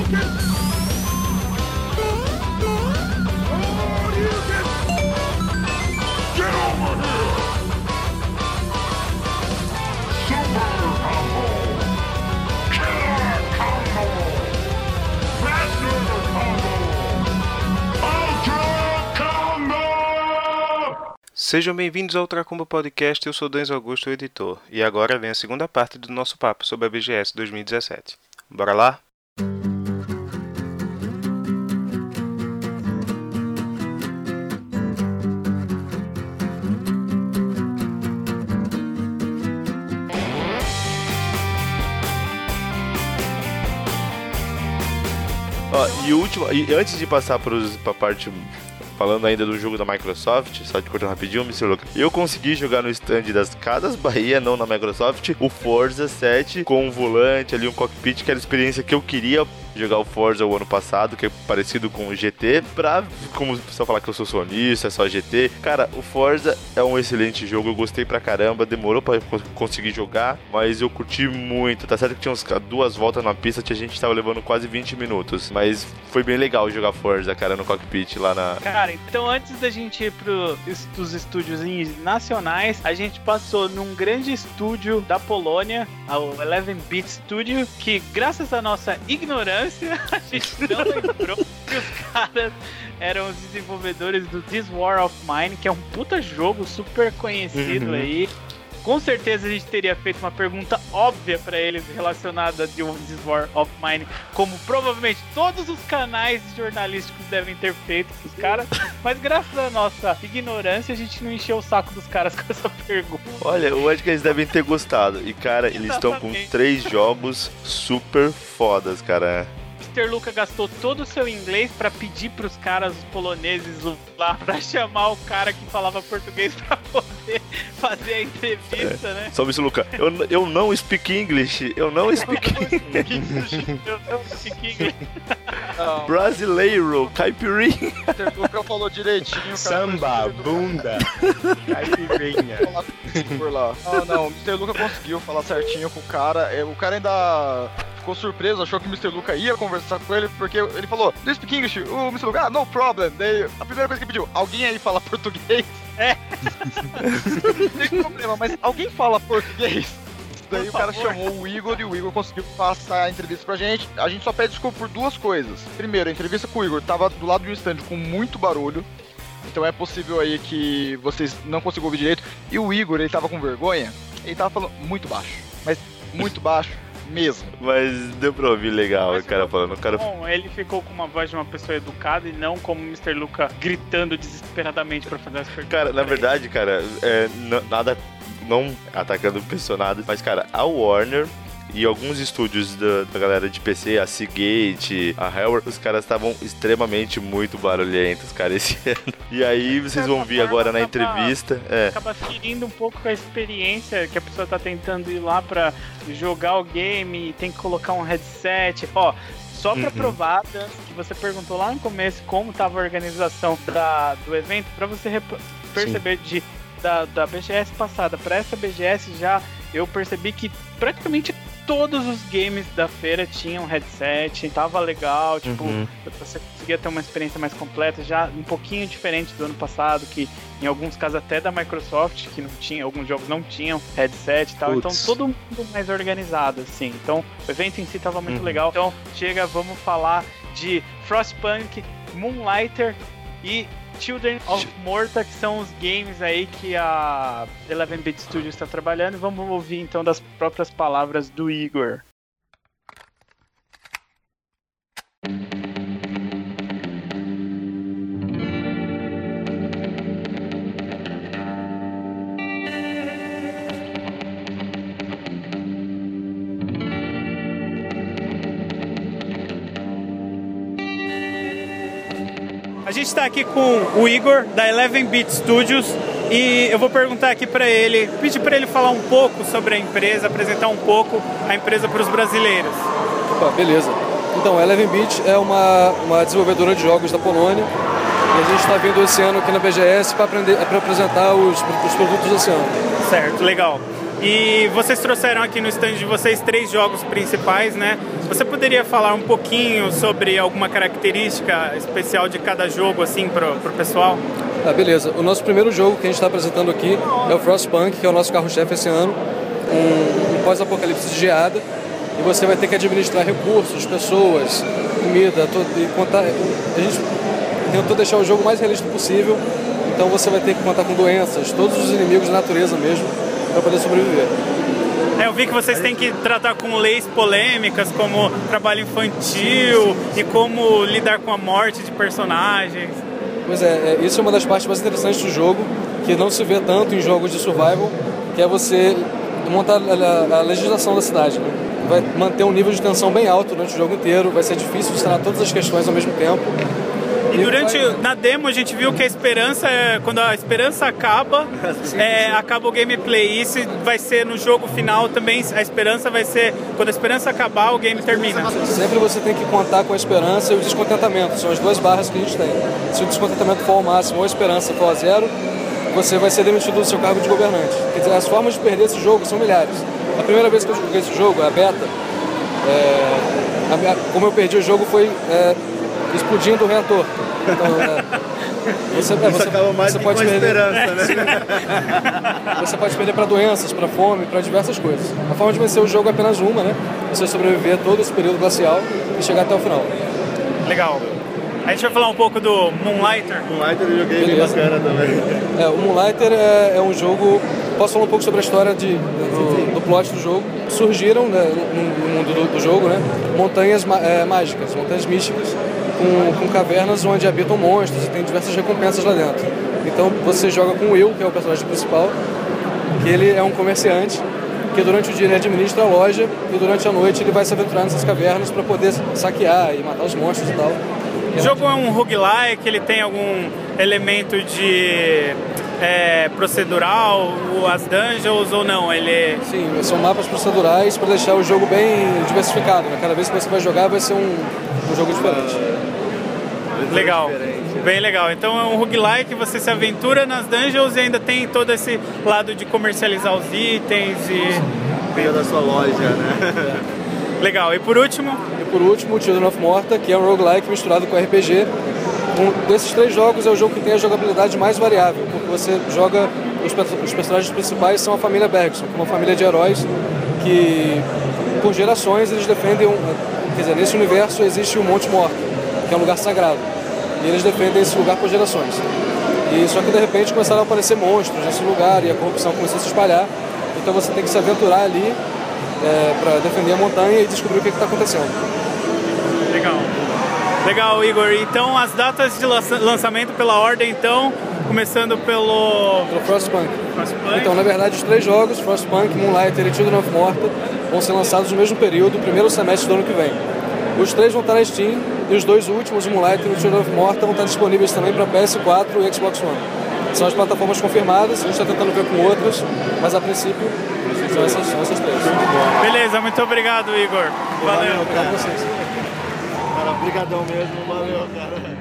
Sejam bem-vindos ao Ultra Combo Podcast, eu sou Denzo Augusto, o editor, e agora vem a segunda parte do nosso papo sobre a BGS 2017. Bora lá? E antes de passar para a parte... Falando ainda do jogo da Microsoft, só te cortando rapidinho, Mr. Luca. Eu consegui jogar no stand das Casas Bahia, não na Microsoft, o Forza 7 com um volante ali, um cockpit, que era a experiência que eu queria jogar o Forza o ano passado, que é parecido com o GT, como o pessoal falar que eu sou sonista, é só GT. Cara, o Forza é um excelente jogo, eu gostei pra caramba, demorou pra conseguir jogar, mas eu curti muito. Tá certo que tinha uns 2 voltas na pista, que a gente tava levando quase 20 minutos, mas foi bem legal jogar Forza, cara, no cockpit lá na... Cara, então antes da gente ir pros estúdios nacionais, a gente passou num grande estúdio da Polônia, o 11-Bit Studio, que graças à nossa ignorância, a gente não lembrou que os caras eram os desenvolvedores do This War of Mine, que é um puta jogo super conhecido aí. Com certeza a gente teria feito uma pergunta óbvia pra eles relacionada a This War of Mine, como provavelmente todos os canais jornalísticos devem ter feito pros caras, mas graças à nossa ignorância a gente não encheu o saco dos caras com essa pergunta. Olha, eu acho que eles devem ter gostado. E cara, eles estão com 3 jogos super fodas, cara. Mr. Luca gastou todo o seu inglês pra pedir pros caras poloneses lá pra chamar o cara que falava português pra poder fazer a entrevista, né? Só Mr. Luca, eu não speak English, eu não speak English. Eu não speak English. Brasileiro, caipirinha. Mr. Luca falou direitinho. Samba, bunda, caipirinha. Por lá. Não, o Mr. Luca conseguiu falar certinho com o cara. O cara ainda ficou surpreso, achou que o Mr. Luca ia conversar com ele, porque ele falou, do you speak English? O Mr. Luca, no problem. Daí, a primeira coisa que ele pediu, alguém aí fala português? Não tem problema, mas alguém fala português? Daí o cara chamou o Igor e o Igor conseguiu passar a entrevista pra gente. A gente só pede desculpa por 2 coisas. Primeiro, a entrevista com o Igor tava do lado de um stand com muito barulho. Então é possível aí que vocês não consigam ouvir direito. E o Igor, ele tava com vergonha. Ele tava falando muito baixo. Mas muito baixo mesmo. Mas deu pra ouvir legal o cara falando. Bom, ele ficou com uma voz de uma pessoa educada e não como o Mr. Luca gritando desesperadamente pra fazer as perguntas. Cara, na verdade, cara, nada... Não atacando o personagem, mas, cara, a Warner e alguns estúdios da galera de PC, a Seagate, a Hellware, os caras estavam extremamente muito barulhentos, cara, esse ano. E aí vocês vão ver agora na entrevista. Acaba ferindo um pouco com a experiência que a pessoa tá tentando ir lá pra jogar o game e tem que colocar um headset. Só pra provar, que você perguntou lá no começo como tava a organização do evento, pra você perceber da BGS passada para essa BGS já eu percebi que praticamente todos os games da feira tinham headset, tava legal, tipo, você conseguia ter uma experiência mais completa, já um pouquinho diferente do ano passado, que em alguns casos até da Microsoft, que não tinha, alguns jogos não tinham headset e tal, então todo mundo mais organizado, assim, então o evento em si tava muito legal. Então vamos falar de Frostpunk, Moonlighter e Children of Morta, que são os games aí que a 11-Bit Studio está trabalhando. Vamos ouvir então das próprias palavras do Igor. A gente está aqui com o Igor, da 11-Bit Studios, e eu vou perguntar aqui para ele, pedir para ele falar um pouco sobre a empresa, apresentar um pouco a empresa para os brasileiros. Opa, beleza. Então, a 11-Bit é uma desenvolvedora de jogos da Polônia, e a gente está vindo esse ano aqui na BGS para apresentar os produtos desse ano. Certo, legal. E vocês trouxeram aqui no stand de vocês 3 jogos principais, né? Você poderia falar um pouquinho sobre alguma característica especial de cada jogo, assim, pro pessoal? Beleza. O nosso primeiro jogo que a gente está apresentando aqui é o Frostpunk, que é o nosso carro-chefe esse ano. Um pós-apocalipse de geada. E você vai ter que administrar recursos, pessoas, comida, e contar. A gente tentou deixar o jogo mais realista possível, então você vai ter que contar com doenças, todos os inimigos da natureza mesmo, para poder sobreviver. Eu vi que vocês têm que tratar com leis polêmicas, como trabalho infantil e como lidar com a morte de personagens. Pois é, isso é uma das partes mais interessantes do jogo, que não se vê tanto em jogos de survival, que é você montar a legislação da cidade, né? Vai manter um nível de tensão bem alto durante o jogo inteiro, vai ser difícil de todas as questões ao mesmo tempo. E na demo a gente viu que a esperança, quando a esperança acaba, acaba o gameplay. Isso vai ser no jogo final também, a esperança vai ser, quando a esperança acabar, o game termina. Sempre você tem que contar com a esperança e o descontentamento, são as 2 barras que a gente tem. Se o descontentamento for ao máximo ou a esperança for a 0, você vai ser demitido do seu cargo de governante. Quer dizer, as formas de perder esse jogo são milhares. A primeira vez que eu joguei esse jogo, a beta, como eu perdi o jogo foi explodindo o reator. Então, você pode perder esperança, né? Você pode perder para doenças, para fome, para diversas coisas. A forma de vencer o jogo é apenas uma, né? Você sobreviver todo esse período glacial e chegar até o final. Legal. A gente vai falar um pouco do Moonlighter. Moonlighter eu joguei bem bacana também. O Moonlighter é um jogo... Posso falar um pouco sobre a história do plot do jogo. Surgiram, né, no mundo do jogo, né, montanhas mágicas, montanhas místicas, com cavernas onde habitam monstros e tem diversas recompensas lá dentro. Então você joga com o Will, que é o personagem principal, que ele é um comerciante, que durante o dia ele administra a loja e durante a noite ele vai se aventurar nessas cavernas para poder saquear e matar os monstros e tal. O jogo é um roguelike, ele tem algum elemento de procedural, as dungeons ou não? Sim, são mapas procedurais para deixar o jogo bem diversificado, né? Cada vez que você vai jogar vai ser um jogo diferente. Legal, bem legal. Então é um roguelike, você se aventura nas dungeons e ainda tem todo esse lado de comercializar os itens e... Veio da sua loja, né? Legal, e por último? O Children of Morta, que é um roguelike misturado com RPG. Um desses 3 jogos é o jogo que tem a jogabilidade mais variável, porque você joga... Os personagens principais são a família Bergson, uma família de heróis que, por gerações, eles defendem... Quer dizer, nesse universo existe o Monte Morto, que é um lugar sagrado. E eles defendem esse lugar por gerações. E só que, de repente, começaram a aparecer monstros nesse lugar e a corrupção começou a se espalhar. Então você tem que se aventurar ali para defender a montanha e descobrir o que está acontecendo. Legal, Igor. Então, as datas de lançamento pela ordem, então, começando pelo Frostpunk. Então, na verdade, os 3 jogos, Frostpunk, Moonlighter e Children of Morta, vão ser lançados no mesmo período, primeiro semestre do ano que vem. Os 3 vão estar na Steam e os 2 últimos, o Moonlighter e o Children of Morta, vão estar disponíveis também para PS4 e Xbox One. São as plataformas confirmadas, a gente está tentando ver com outras, mas a princípio são essas 3. Beleza, muito obrigado, Igor. Valeu. Obrigado a vocês. Obrigadão mesmo, valeu, cara.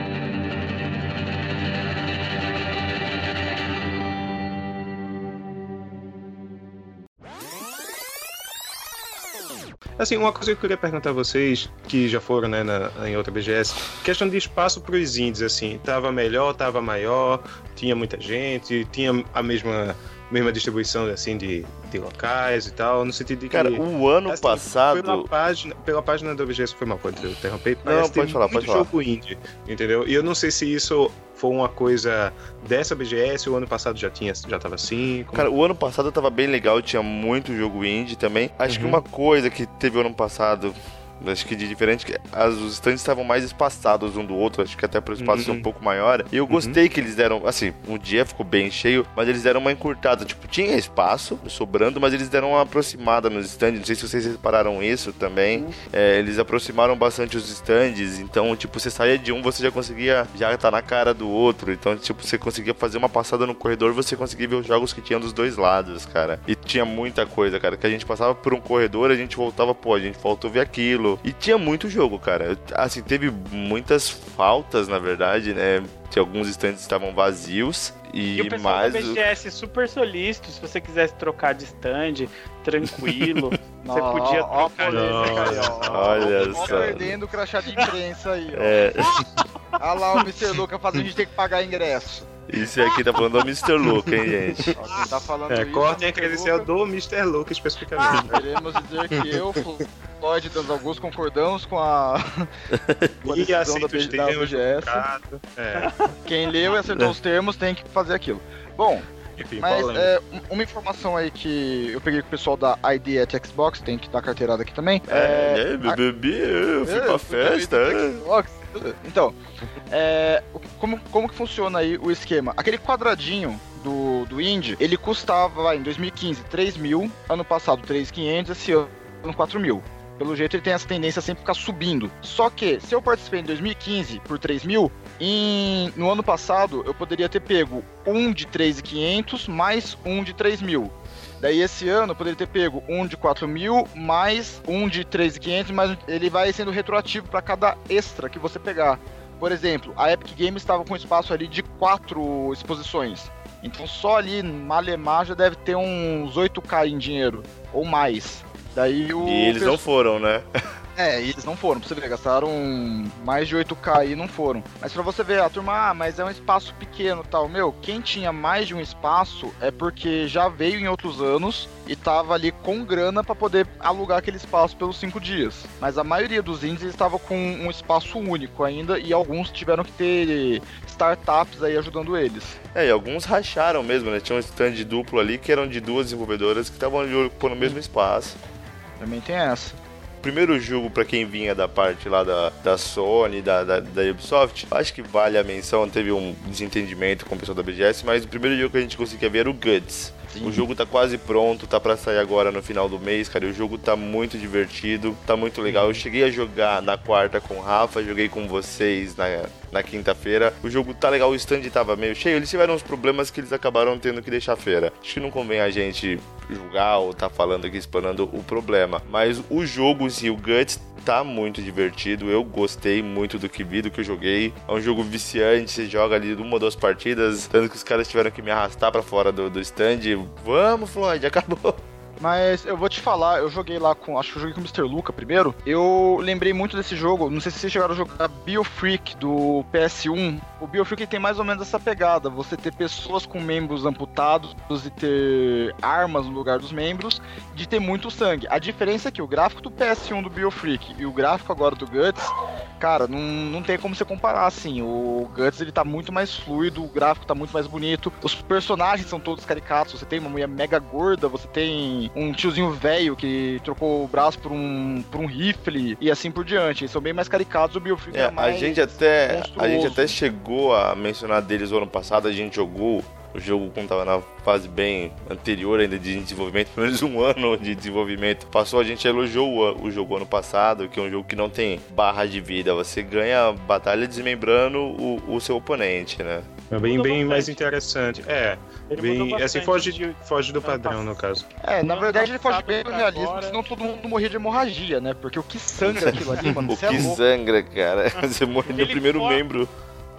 Assim, uma coisa que eu queria perguntar a vocês, que já foram, né, em outra BGS, questão de espaço para os indies, assim, tava melhor, tava maior, tinha muita gente, tinha a mesma distribuição, assim, de locais e tal, no sentido de que... Cara, o ano assim, passado... Pela página da BGS foi mal, pode interromper, não, pode falar, muito jogo indie, entendeu? E eu não sei se isso foi uma coisa dessa BGS, o ano passado já tava assim... Cara, o ano passado tava bem legal, tinha muito jogo indie também. Acho que uma coisa que teve o ano passado... Acho que de diferente, os stands estavam mais espaçados um do outro, acho que até para o espaço ser um pouco maior. E eu gostei que eles deram, assim, um dia ficou bem cheio, mas eles deram uma encurtada. Tipo, tinha espaço sobrando, mas eles deram uma aproximada nos stands. Não sei se vocês repararam isso também. Eles aproximaram bastante os stands, então, tipo, você saía de um, você já conseguia já estar na cara do outro. Então, tipo, você conseguia fazer uma passada no corredor, você conseguia ver os jogos que tinham dos 2 lados, cara. E tinha muita coisa, cara, que a gente passava por um corredor, a gente voltava, pô, a gente faltou ver aquilo. tranquilo. E tinha muito jogo, cara. Assim, teve muitas faltas, na verdade, né? Que alguns stands estavam vazios. E o pessoal da BGS super solícito, se você quisesse trocar de stand, tranquilo, você podia trocar. Olha só. Perdendo o crachá de imprensa aí, ó. Olha lá o Mr. Luca fazendo a gente ter que pagar ingresso. Isso aqui tá falando do Mr. Luca, hein, gente? Quem tá falando isso, cortem a credencial do Mr. Luca especificamente. Queremos dizer que eu, Floyd e Dan Augusto concordamos com a decisão da BGS. Quem leu e acertou os termos tem que fazer aquilo. Bom, enfim, mas uma informação aí que eu peguei com o pessoal da ID at Xbox, tem que dar carteirada aqui também. Eu fui pra festa. Então, como que funciona aí o esquema? Aquele quadradinho do Indie, ele custava em 2015 3.000, ano passado 3.500, esse ano 4.000. Pelo jeito ele tem essa tendência a sempre ficar subindo. Só que, se eu participei em 2015 por 3.000, no ano passado eu poderia ter pego um de 3.500 mais um de 3.000. Daí esse ano eu poderia ter pego um de 4.000 mais um de 3.500, mas ele vai sendo retroativo para cada extra que você pegar. Por exemplo, a Epic Games estava com espaço ali de 4 exposições. Então só ali, malemar, já deve ter uns 8k em dinheiro, ou mais. Daí E eles não foram, né? Eles não foram, pra você ver, gastaram mais de 8k aí e não foram. Mas pra você ver, a turma, mas é um espaço pequeno e tal. Meu, quem tinha mais de um espaço é porque já veio em outros anos e tava ali com grana pra poder alugar aquele espaço pelos 5 dias. Mas a maioria dos indies estava com um espaço único ainda e alguns tiveram que ter startups aí ajudando eles. E alguns racharam mesmo, né? Tinha um stand duplo ali que eram de 2 desenvolvedoras que estavam ocupando o mesmo espaço. Também tem essa. O primeiro jogo, pra quem vinha da parte lá da Sony, da Ubisoft, acho que vale a menção, teve um desentendimento com o pessoal da BGS, mas o primeiro jogo que a gente conseguia ver era o Guts. Sim. O jogo tá quase pronto, tá pra sair agora no final do mês, cara, e o jogo tá muito divertido, tá muito legal. Eu cheguei a jogar na quarta com o Rafa, joguei com vocês na quinta-feira. O jogo tá legal, o stand tava meio cheio, eles tiveram uns problemas que eles acabaram tendo que deixar a feira. Acho que não convém a gente julgar ou tá falando aqui, explanando o problema, mas o jogo em si, o Guts, tá muito divertido. Eu gostei muito do que vi, do que eu joguei. É um jogo viciante, você joga ali 1 ou 2 partidas, tanto que os caras tiveram que me arrastar pra fora do stand. Vamos, Floyd, acabou. Mas eu vou te falar, eu joguei lá acho que eu joguei com o Mr. Luca primeiro. Eu lembrei muito desse jogo, não sei se vocês chegaram a jogar BioFreak do PS1. O BioFreak tem mais ou menos essa pegada, você ter pessoas com membros amputados e ter armas no lugar dos membros, de ter muito sangue. A diferença é que o gráfico do PS1 do BioFreak e o gráfico agora do Guts, cara, não tem como você comparar, assim. O Guts, ele tá muito mais fluido, o gráfico tá muito mais bonito, os personagens são todos caricatos, você tem uma mulher mega gorda, você tem um tiozinho velho que trocou o braço por um rifle e assim por diante. Eles são bem mais caricados, o BioFreak é mais a gente até chegou a mencionar deles o ano passado, a gente jogou o jogo quando tava na fase bem anterior ainda de desenvolvimento, pelo menos 1 ano de desenvolvimento. Passou, a gente elogiou o jogo ano passado, que é um jogo que não tem barra de vida, você ganha batalha desmembrando o seu oponente, né? É bem mais interessante. Bem, assim, foge do padrão, no caso. Na verdade ele foge bem do realismo, senão todo mundo morria de hemorragia, né? Porque o que sangra aquilo ali, mano, o que sangra, cara. Você morre no primeiro membro.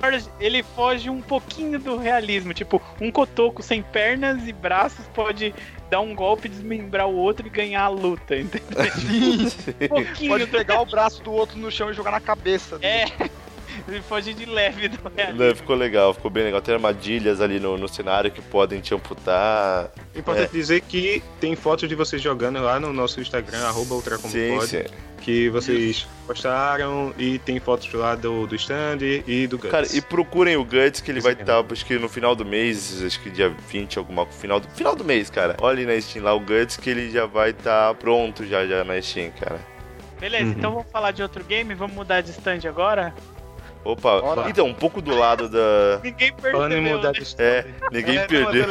Ele foge um pouquinho do realismo, tipo, um cotoco sem pernas e braços pode dar um golpe, desmembrar o outro e ganhar a luta, entendeu? Pode pegar o braço do outro no chão e jogar na cabeça. Ele foge de leve do realismo. Ficou legal, ficou bem legal. Tem armadilhas ali no cenário que podem te amputar. Importante dizer que tem fotos de vocês jogando lá no nosso Instagram, @ultracompod, que vocês postaram, e tem fotos lá do stand e do Guts. Cara, e procurem o Guts, que ele vai estar, acho que no final do mês, acho que dia 20, final do mês, cara. Olha na Steam lá o Guts, que ele já vai estar pronto já na Steam, cara. Beleza, então vamos falar de outro game, vamos mudar de stand agora? Opa, então, um pouco do lado da... Ninguém percebeu, ninguém perdeu.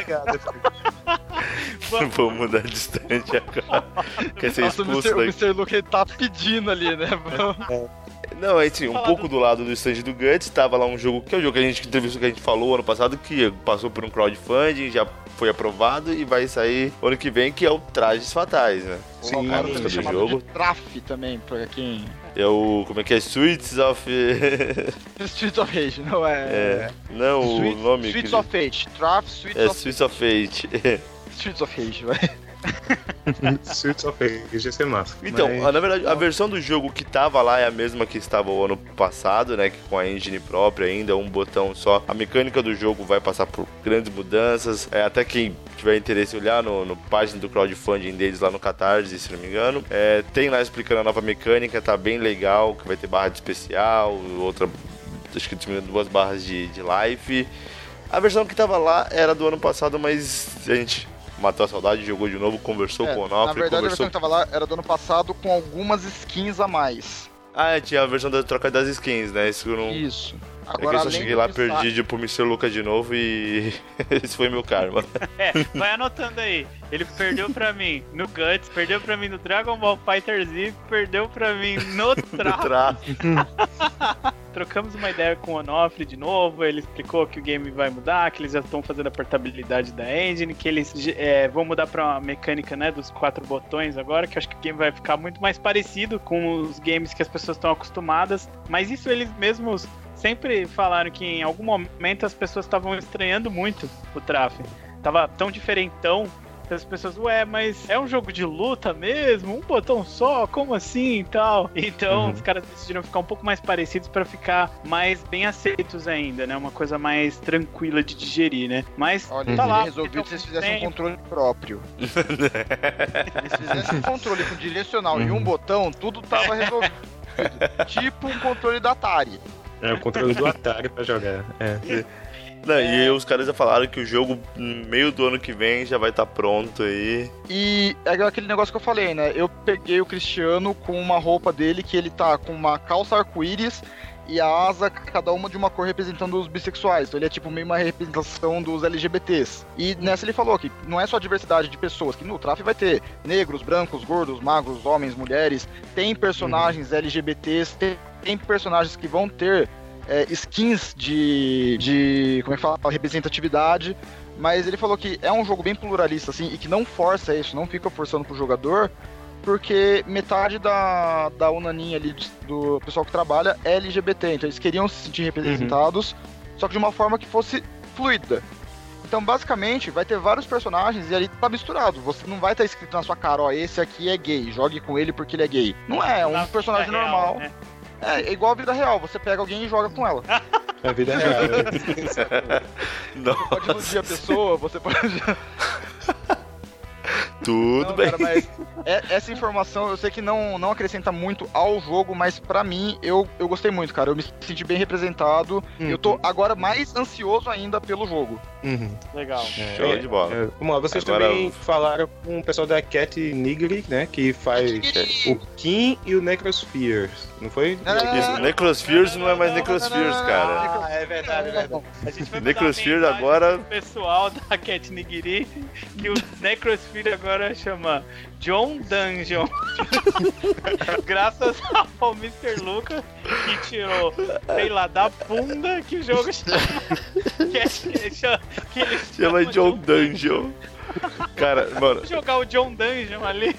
Vou mudar de stand agora. Quer ser expulso o Mr. Luke tá pedindo ali, né? Não, assim, um pouco do lado do stand do Guts, tava lá um jogo, que é o jogo que a gente falou ano passado, que passou por um crowdfunding, já foi aprovado e vai sair ano que vem, que é o Trajes Fatais, né? Sim, a música do jogo. Traf também, pra quem... É o, como é que é? Streets of Rage, não é... Não, o nome... Streets of Rage. Traf, Streets of Rage. Streets of Rage, vai. Streets of Rage, ia ser massa. Então, na verdade, a versão do jogo que tava lá é a mesma que estava o ano passado, né? Que com a engine própria ainda, um botão só. A mecânica do jogo vai passar por grandes mudanças. Até quem tiver interesse olhar no página do crowdfunding deles lá no Catarse, se não me engano. Tem lá explicando a nova mecânica, tá bem legal, que vai ter barra de especial, outra, acho que 2 barras de life. A versão que tava lá era do ano passado, mas a gente matou a saudade, jogou de novo, conversou com o Onofre. Na verdade, a versão que tava lá era do ano passado com algumas skins a mais. Tinha a versão da troca das skins, né? Isso não... Isso. Agora, eu só cheguei lá perdido pro Mr. Luca de novo e esse foi meu karma. Vai anotando aí. Ele perdeu pra mim no Guts, perdeu pra mim no Dragon Ball Fighter Z, perdeu pra mim no Traf. Trocamos uma ideia com o Onofre de novo, ele explicou que o game vai mudar, que eles já estão fazendo a portabilidade da engine, que eles vão mudar pra uma mecânica, né, dos 4 botões agora, que eu acho que o game vai ficar muito mais parecido com os games que as pessoas estão acostumadas, mas isso eles mesmos sempre falaram que em algum momento as pessoas estavam estranhando muito o Traf. Tava tão diferentão que as pessoas, mas é um jogo de luta mesmo? Um botão só? Como assim e tal? Então os caras decidiram ficar um pouco mais parecidos pra ficar mais bem aceitos ainda, né? Uma coisa mais tranquila de digerir, né? Mas olha, tá lá. Resolvido se eles fizessem um controle próprio. Se eles fizessem um controle com direcional e um botão, tudo tava resolvido. Tipo um controle da Atari. O controle do Atari pra jogar. Não, e os caras já falaram que o jogo, no meio do ano que vem, já vai estar pronto aí. E é aquele negócio que eu falei, né? Eu peguei o Cristiano com uma roupa dele, que ele tá com uma calça arco-íris e a asa, cada uma de uma cor representando os bissexuais. Então ele é tipo meio uma representação dos LGBTs. E nessa ele falou que não é só a diversidade de pessoas, que no Traf vai ter negros, brancos, gordos, magros, homens, mulheres. Tem personagens LGBTs, tem personagens que vão ter skins de como é que fala, representatividade, mas ele falou que é um jogo bem pluralista, assim, e que não força isso, não fica forçando pro jogador, porque metade da Unanin ali, do pessoal que trabalha, é LGBT, então eles queriam se sentir representados, só que de uma forma que fosse fluida. Então, basicamente, vai ter vários personagens e ali tá misturado. Você não vai estar escrito na sua cara, esse aqui é gay, jogue com ele porque ele é gay. Não é um personagem normal. Real, né? É igual a vida real, você pega alguém e joga com ela. É a vida real. Você pode iludir a pessoa, você pode... Tudo bem. Cara, mas essa informação eu sei que não acrescenta muito ao jogo, mas pra mim eu gostei muito, cara. Eu me senti bem representado. Eu tô agora mais ansioso ainda pelo jogo. Legal. Show de bola. Vocês também falaram com o pessoal da Cat Nigri, né? Que faz o Kim e o Necrospheres, não foi? Isso, Necrospheres não é mais Necrospheres, cara. É verdade, é verdade. A gente vai Necrospheres agora... pessoal da Cat Nigiri, que o Necrosphere agora chama John Dungeon. Graças ao Mr. Luca, que tirou, sei lá, da bunda que o jogo chama. Que ele chama John Dungeon. Cara, mano. Vou jogar o John Dungeon ali.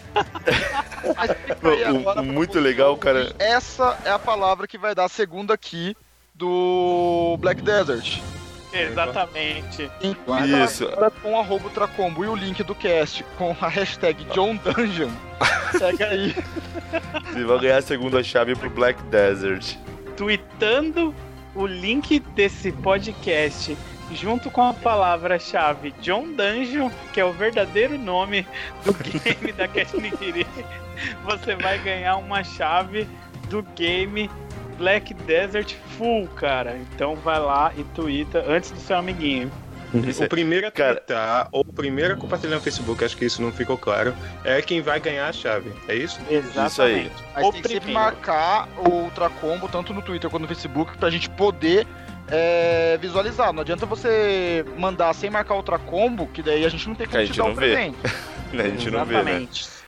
Muito legal, cara. Essa é a palavra que vai dar a segunda key do Black Desert. Exatamente. Isso. Com a Ultracombo e o link do cast com a hashtag John Dungeon. Segue aí. Você vai ganhar a segunda chave pro Black Desert. Tweetando o link desse podcast junto com a palavra-chave John Dungeon, que é o verdadeiro nome do game da Cat Nigiri, você vai ganhar uma chave do game Black Desert Full, cara. Então vai lá e twitta antes do seu amiguinho. O primeiro a twittar ou o primeiro a compartilhar no Facebook, acho que isso não ficou claro, é quem vai ganhar a chave, é isso? Exatamente. Isso aí. Mas tem que sempre marcar o Ultracombo, tanto no Twitter quanto no Facebook, pra gente poder visualizar. Não adianta você mandar sem marcar o Ultracombo, que daí a gente não tem como te dar um presente. A gente não vê, né?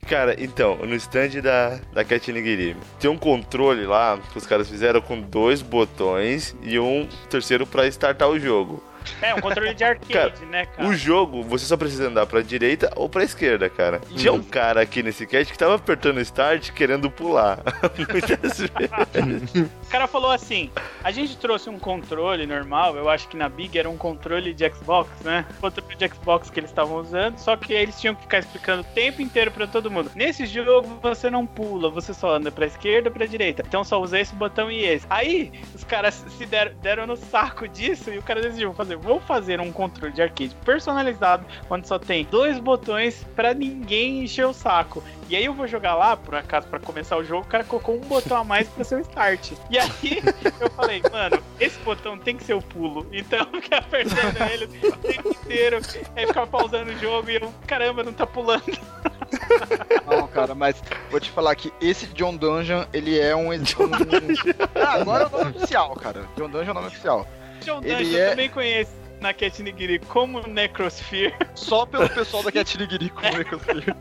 Cara, então, no stand da Cat Nigiri, tem um controle lá que os caras fizeram com 2 botões e um terceiro pra startar o jogo. É, um controle de arcade, Cara, né, cara? O jogo, você só precisa andar pra direita ou pra esquerda, cara. Tinha um cara aqui nesse cast que tava apertando start querendo pular. Muitas vezes. O cara falou assim, a gente trouxe um controle normal, eu acho que na Big era um controle de Xbox, né? O controle de Xbox que eles estavam usando, só que eles tinham que ficar explicando o tempo inteiro pra todo mundo. Nesse jogo você não pula, você só anda pra esquerda ou pra direita. Então só usa esse botão e esse. Aí os caras se deram no saco disso e o cara decidiu vou fazer um controle de arcade personalizado, onde só tem 2 botões pra ninguém encher o saco. E aí eu vou jogar lá, por acaso, pra começar o jogo, o cara colocou um botão a mais pra ser o start. E aí eu falei, mano, esse botão tem que ser o pulo. Então eu fiquei apertando ele o tempo inteiro, aí ficava pausando o jogo e eu, caramba, não tá pulando. Não, cara, mas vou te falar que esse John Dungeon, ele é agora é o nome oficial, cara. John Dungeon é o nome oficial. John Dungeon eu também conheço na Cat Nigiri como Necrosphere. Só pelo pessoal da Cat Nigiri como Necrosphere.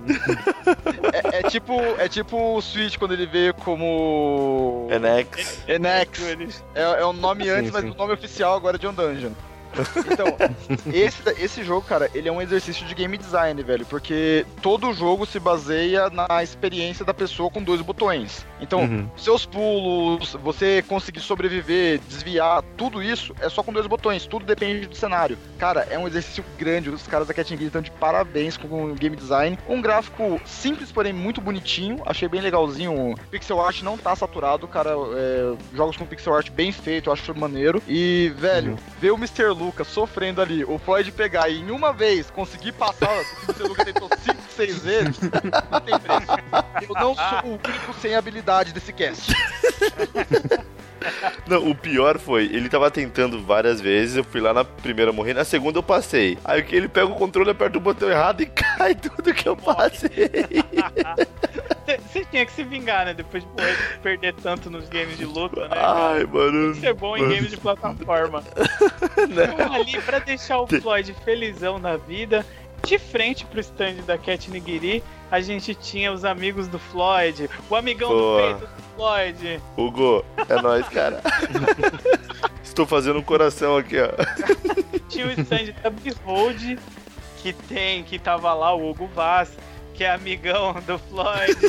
é tipo o Switch quando ele veio como... Enex. É o nome antes, mas o nome oficial agora é John Dungeon. Então, esse jogo, cara, ele é um exercício de game design, velho, porque todo jogo se baseia na experiência da pessoa com 2 botões. Então, seus pulos, você conseguir sobreviver, desviar, tudo isso é só com 2 botões, tudo depende do cenário. Cara, é um exercício grande, os caras da Cat Nigiri estão de parabéns com o game design. Um gráfico simples, porém muito bonitinho, achei bem legalzinho. Pixel art não tá saturado, cara, jogos com pixel art bem feito, eu acho maneiro. E, velho, ver o Mr. Lucas sofrendo ali, o Floyd pegar e em uma vez conseguir passar o que o Mr. Lucas tentou 5, 6 vezes, não tem preço. Eu não sou o único sem habilidade desse cast. Não, o pior foi, ele tava tentando várias vezes, eu fui lá na primeira morrer, na segunda eu passei. Aí que ele pega o controle, aperta o botão errado e cai tudo que eu passei. Você tinha que se vingar, né? Depois de perder tanto nos games de luta, né? Ai, mano. Tem que ser bom em games de plataforma. Então, ali, pra deixar o Floyd felizão na vida, de frente pro stand da Cat Nigiri, a gente tinha os amigos do Floyd, o amigão do peito do Floyd. Hugo, é nóis, cara. Estou fazendo um coração aqui, ó. Tinha o stand da Behold, que tava lá o Hugo Vaz, que é amigão do Floyd.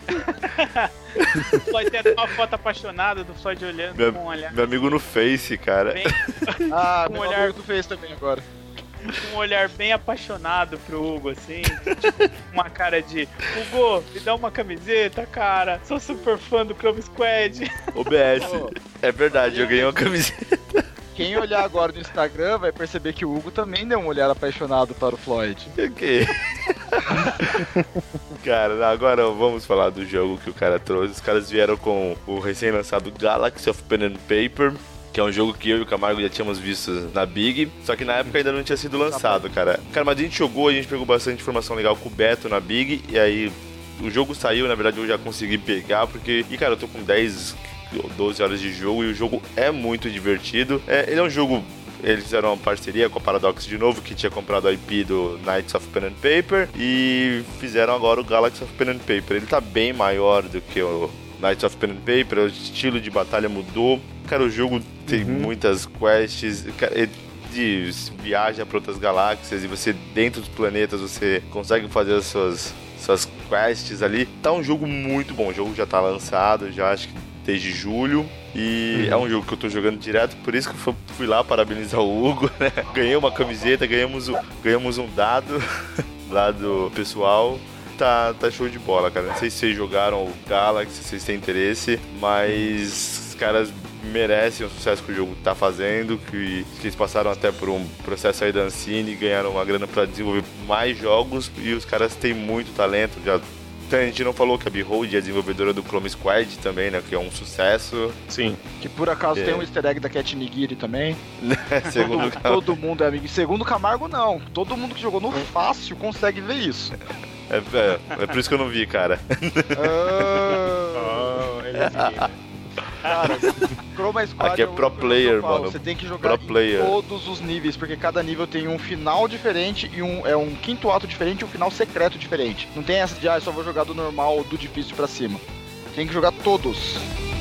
O Floyd tem uma foto apaixonada do Floyd olhando com um olhar. Meu amigo no Face, cara. Meu olhar do Face também agora. Um olhar bem apaixonado pro Hugo, assim. Tipo, uma cara de Hugo, me dá uma camiseta, cara. Sou super fã do Chrome Squad. OBS. É verdade, eu ganhei uma camiseta. Quem olhar agora no Instagram vai perceber que o Hugo também deu um olhar apaixonado para o Floyd. Ok. Cara, agora vamos falar do jogo que o cara trouxe. Os caras vieram com o recém-lançado Galaxy of Pen and Paper, que é um jogo que eu e o Camargo já tínhamos visto na Big, só que na época ainda não tinha sido lançado, cara. Cara, mas a gente jogou, a gente pegou bastante informação legal com o Beto na Big, e aí o jogo saiu, na verdade eu já consegui pegar, porque... E cara, eu tô com 10, 12 horas de jogo e o jogo é muito divertido. Ele é um jogo... Eles fizeram uma parceria com a Paradox de novo, que tinha comprado a IP do Knights of Pen and Paper, e fizeram agora o Galaxy of Pen and Paper. Ele tá bem maior do que o Knights of Pen and Paper, o estilo de batalha mudou. Cara, o jogo tem muitas quests, ele viaja para outras galáxias e você, dentro dos planetas, você consegue fazer as suas quests ali. Tá um jogo muito bom, o jogo já tá lançado, já acho que desde julho. E é um jogo que eu tô jogando direto, por isso que eu fui lá parabenizar o Hugo, né? Ganhei uma camiseta, ganhamos um dado lá do pessoal. Tá show de bola, cara. Não sei se vocês jogaram o Galaxy, se vocês têm interesse, mas os caras merecem o sucesso que o jogo tá fazendo, que eles passaram até por um processo aí da Ancine, ganharam uma grana pra desenvolver mais jogos, e os caras têm muito talento. A gente não falou que a Behold é a desenvolvedora do Chrome Squad também, né? Que é um sucesso. Sim. Que por acaso tem um easter egg da Cat Nigiri também. Segundo todo mundo é amigo. Segundo o Camargo, não. Todo mundo que jogou no fácil consegue ver isso. É por isso que eu não vi, cara. Cara, Chroma Squad Aqui é pro player, mano. Você tem que jogar em todos os níveis, porque cada nível tem um final diferente e um quinto ato diferente e um final secreto diferente. Não tem essa de, só vou jogar do normal ou do difícil pra cima. Tem que jogar todos.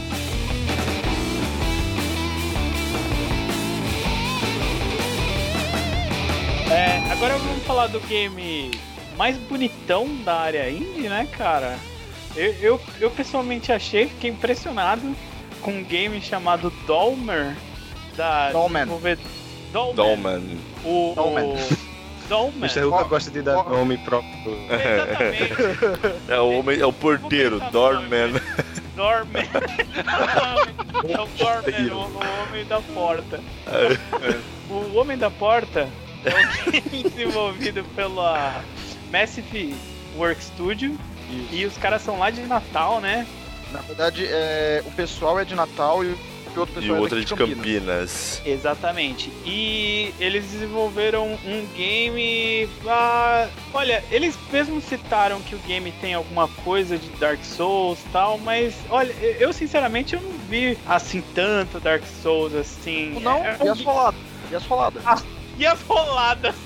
Agora vamos falar do game mais bonitão da área indie, né, cara? Eu pessoalmente fiquei impressionado com um game chamado Dollman da desenvolvedora Dollman. Dollman. Mr. Luca gosta de dar nome próprio. Exatamente. É o porteiro, Doorman. Doorman. É o Doorman, o homem da porta. O Homem da Porta é um game desenvolvido pela Massive Work Studio. Isso. E os caras são lá de Natal, né? Na verdade, o pessoal é de Natal e o outro é de Campinas. Exatamente. E eles desenvolveram um game... olha, eles mesmos citaram que o game tem alguma coisa de Dark Souls e tal, mas, olha, eu sinceramente eu não vi assim tanto Dark Souls assim. Não, e as roladas? E as roladas? E as roladas?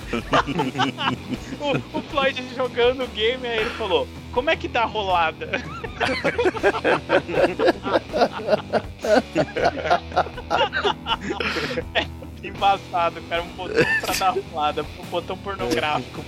o Floyd jogando o game, aí ele falou: como é que dá rolada? É embaçado, cara. Um botão pra dar rolada, um botão pornográfico.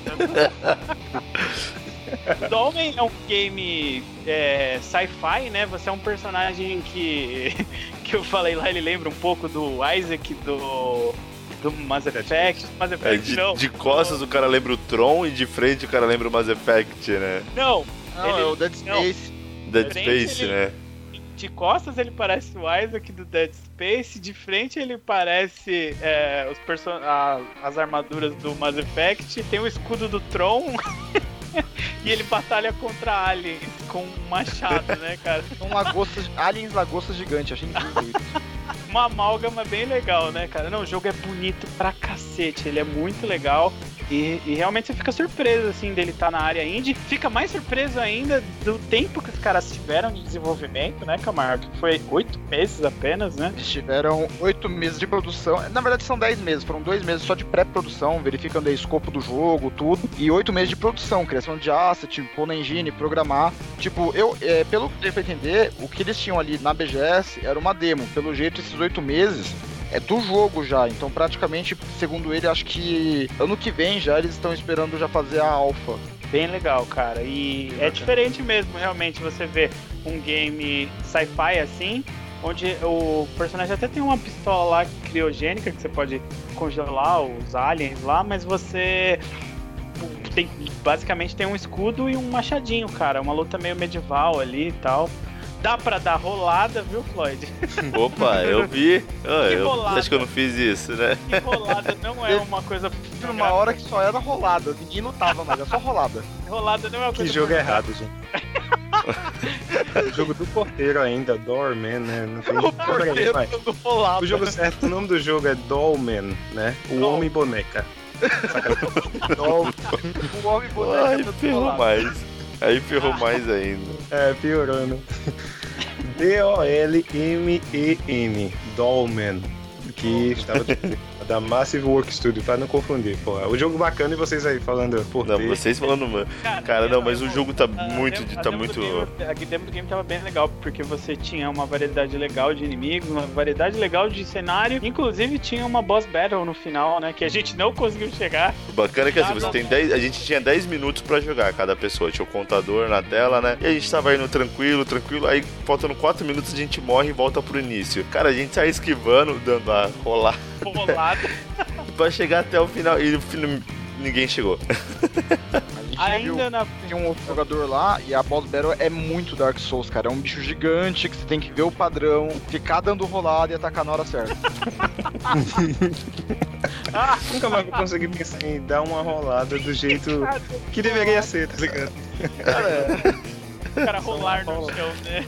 Dolmen é um game sci-fi, né? Você é um personagem que eu falei lá, ele lembra um pouco do Isaac do Mass Effect. De costas o cara lembra o Tron e de frente o cara lembra o Mass Effect, né? Não, é o Dead Space. Dead Space, né? De costas ele parece o Isaac do Dead Space, de frente ele parece as armaduras do Mass Effect, tem o escudo do Tron e ele batalha contra aliens com um machado, né, cara? São aliens lagostas gigantes, achei incrível isso. Uma amálgama bem legal, né, cara? Não, o jogo é bonito pra cacete, ele é muito legal. E realmente você fica surpreso, assim, dele estar na área indie. Fica mais surpreso ainda do tempo que os caras tiveram de desenvolvimento, né, Camargo? Foi 8 meses apenas, né? Eles tiveram 8 meses de produção. Na verdade, são 10 meses. Foram 2 meses só de pré-produção, verificando o escopo do jogo, tudo. E 8 meses de produção, criação de asset, pôr na engine, programar. Tipo, pelo que eu entender, o que eles tinham ali na BGS era uma demo. Pelo jeito, esses 8 meses... é do jogo já, então praticamente, segundo ele, acho que ano que vem já eles estão esperando já fazer a alpha. Bem legal, cara, e é diferente mesmo, realmente, você vê um game sci-fi assim, onde o personagem até tem uma pistola lá criogênica que você pode congelar os aliens lá, mas você basicamente tem um escudo e um machadinho, cara, uma luta meio medieval ali e tal. Dá pra dar rolada, viu, Floyd? Opa, eu vi. Acho que eu não fiz isso, né? Que rolada não é uma coisa... Uma hora que só era rolada, ninguém lutava mais, é só rolada. Rolada não é uma coisa... Que jogo errado, gente. O jogo do porteiro ainda, Doorman, né? Não tem... O porteiro do rolado. O jogo certo, o nome do jogo é Dollman, né? O Homem Boneca. O Homem Boneca. Ai, ferrou mais. Aí ferrou mais ainda. Piorou, né? D-O-L-M-E-N, Dollman, que estava da Massive Work Studio, pra não confundir, pô. O jogo bacana e vocês aí falando por Não, vocês falando, cara, não, mas o jogo tá muito... A demo do game tava bem legal, porque você tinha uma variedade legal de inimigos, uma variedade legal de cenário, inclusive tinha uma boss battle no final, né, que a gente não conseguiu chegar. O bacana é que assim, a gente tinha 10 minutos pra jogar cada pessoa, tinha o contador na tela, né, e a gente tava indo tranquilo, aí faltando 4 minutos a gente morre e volta pro início. Cara, a gente sai esquivando, dando a rolada. Pra chegar até o final e no final ninguém chegou. Tem um outro jogador lá e a boss battle é muito Dark Souls, cara. É um bicho gigante que você tem que ver o padrão, ficar dando rolada e atacar na hora certa. Nunca mais vou conseguir pensar em dar uma rolada do jeito que deveria ser, tá ligado? O cara rolar no chão, né?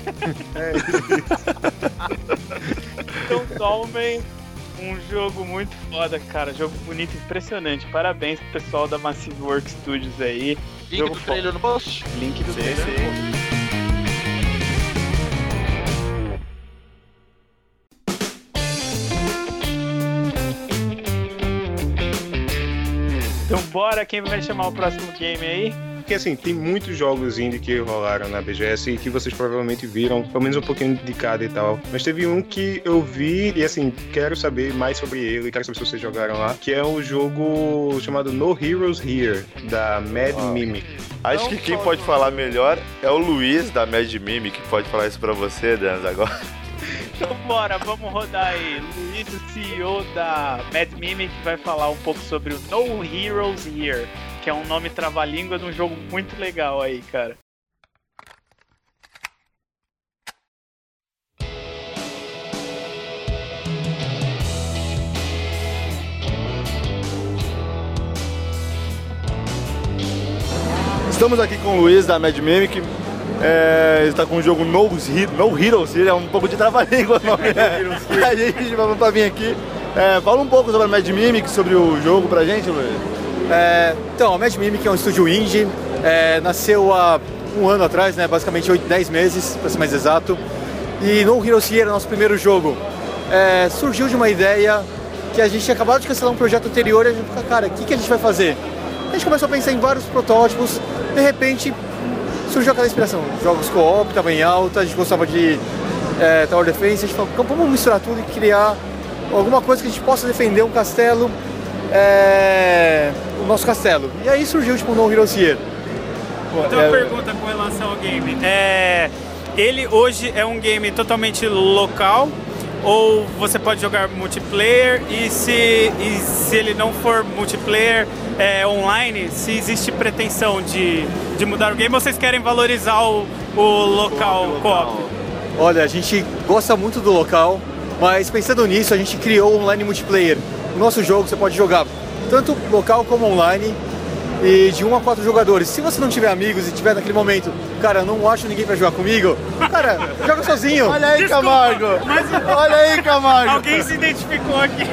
Então, Dolmen, um jogo muito foda, cara. Jogo bonito, impressionante. Parabéns pro pessoal da Massive Work Studios aí. Link do trailer no post. Link do trailer no post. Então bora, quem vai chamar o próximo game aí? Porque assim, tem muitos jogos indie que rolaram na BGS e que vocês provavelmente viram, pelo menos um pouquinho de cada e tal. Mas teve um que eu vi e assim, quero saber mais sobre ele, quero saber se vocês jogaram lá, que é um jogo chamado No Heroes Here, da Mad Mimic. Acho que quem pode falar melhor é o Luiz da Mad Mimic, que pode falar isso pra você, Danz, agora. Então bora, vamos rodar aí. Luiz, o CEO da Mad Mimic, vai falar um pouco sobre o No Heroes Here, que é um nome trava-língua de um jogo muito legal aí, cara. Estamos aqui com o Luiz da Mad Mimic. Ele está com o jogo No Heroes Here, é um pouco de trava-língua o nome. A gente vai vir aqui. Fala um pouco sobre a Mad Mimic, sobre o jogo pra gente, Luiz. Então, a Mad Mimic é um estúdio indie, nasceu há um ano atrás, né, basicamente 10 meses, para ser mais exato. E No Heroes Here, nosso primeiro jogo, surgiu de uma ideia que a gente tinha acabado de cancelar um projeto anterior e a gente ficou, cara, o que a gente vai fazer? A gente começou a pensar em vários protótipos, de repente surgiu aquela inspiração, jogos co-op, estava em alta, a gente gostava de Tower Defense, a gente falou, vamos misturar tudo e criar alguma coisa que a gente possa defender um castelo, o nosso castelo. E aí surgiu tipo No Heroes Here. Então uma pergunta com relação ao game. Ele hoje é um game totalmente local ou você pode jogar multiplayer e se ele não for multiplayer online, se existe pretensão de mudar o game ou vocês querem valorizar o local co-op? Olha, a gente gosta muito do local, mas pensando nisso a gente criou online multiplayer. O nosso jogo você pode jogar tanto local como online e de 1 a 4 jogadores. Se você não tiver amigos e tiver naquele momento, cara, não acho ninguém pra jogar comigo, cara, joga sozinho. Olha aí, desculpa, Camargo! Olha aí, Camargo! Alguém se identificou aqui.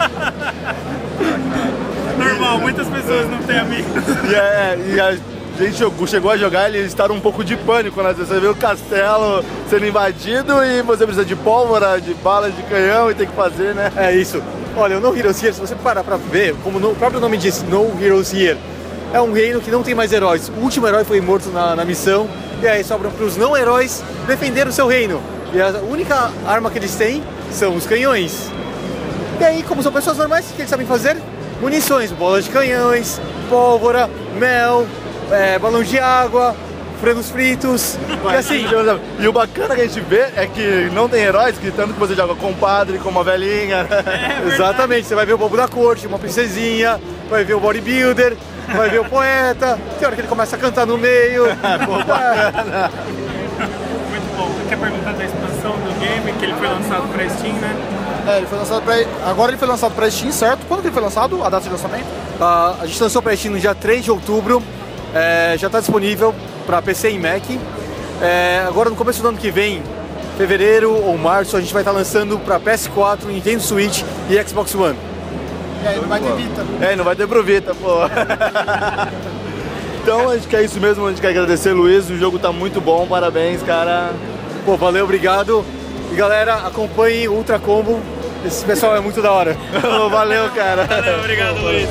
Normal, muitas pessoas não têm amigos. E a gente chegou a jogar, eles estavam um pouco de pânico, né? Você vê o castelo sendo invadido e você precisa de pólvora, de balas de canhão e tem que fazer, né? É isso. Olha, o No Heroes Here, se você parar pra ver, como o próprio nome diz, No Heroes Here, é um reino que não tem mais heróis. O último herói foi morto na missão, e aí sobram para os não-heróis defender o seu reino. E a única arma que eles têm são os canhões. E aí, como são pessoas normais, o que eles sabem fazer? Munições, bolas de canhões, pólvora, mel, balões de água, frangos fritos, e assim... E o bacana que a gente vê é que não tem heróis, que tanto que você joga com o padre, com uma velhinha. Exatamente, você vai ver o bobo da corte, uma princesinha, vai ver o bodybuilder, vai ver o poeta, tem hora que ele começa a cantar no meio. Pô, bacana. Muito bom. Você quer perguntar da expansão do game, que ele foi lançado pra Steam, né? Ele foi lançado agora ele foi lançado pra Steam, certo? Quando que ele foi lançado? A data de lançamento? A gente lançou pra Steam no dia 3 de outubro, já está disponível para PC e Mac. Agora no começo do ano que vem, fevereiro ou março, a gente vai estar lançando para PS4, Nintendo Switch e Xbox One. E aí não vai ter Vita. Não vai ter pro Vita, pô. Então a gente quer isso mesmo, a gente quer agradecer, Luiz, o jogo tá muito bom, parabéns, cara. Pô, valeu, obrigado. E galera, acompanhem o Ultra Combo, esse pessoal é muito da hora. Valeu, cara. Valeu, obrigado, Luiz.